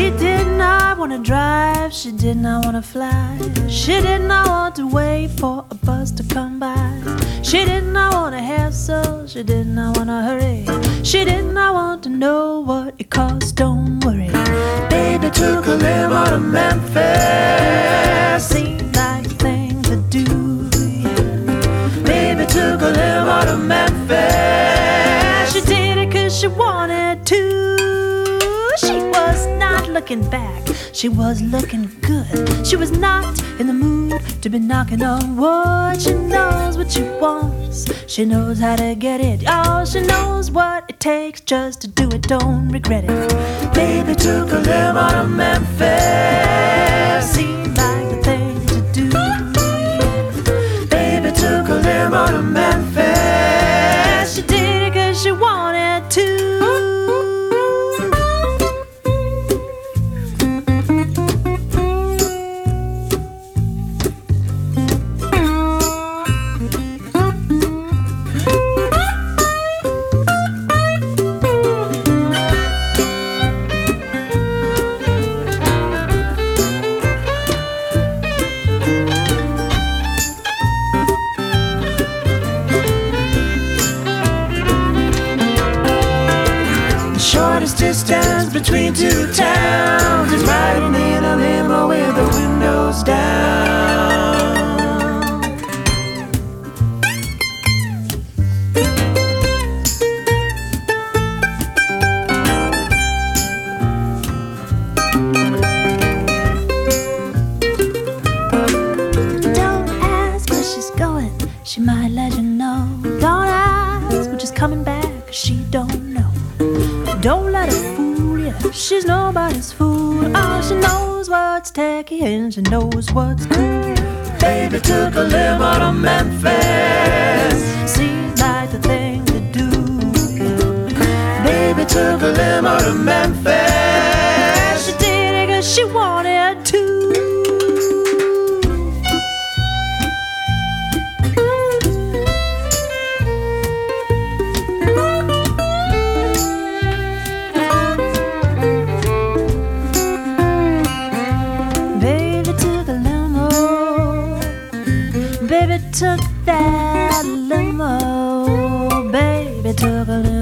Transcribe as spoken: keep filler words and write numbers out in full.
She did not want to drive, she did not want to fly. She did not want to wait for a bus to come by. She did not want to hassle, she did not want to hurry. She did not want to know what it cost, don't worry. Baby took a limo to Memphis, seemed like a thing to do, yeah. Baby took a limo to Memphis, she did it cause she wanted to. She was not looking back, she was looking good. She was not in the mood to be knocking on wood. She knows what she wants, she knows how to get it. Oh, she knows what it takes just to do it, don't regret it. Baby took a limo to Memphis, seemed like the thing to do. Baby took a limo to Memphis, she did it cause she wanted to. Shortest distance between two towns is riding in a limo with the windows down. Don't ask where she's going, she might let you know. Don't ask when she's coming back, she don't know. Don't let her fool you, she's nobody's fool. Oh, she knows what's tacky and she knows what's cool. Baby took a limo to Memphis, seemed like the thing to do, yeah. Baby took a limo to Memphis, she did it cause she wanted to. Baby took that limo, baby took a limo.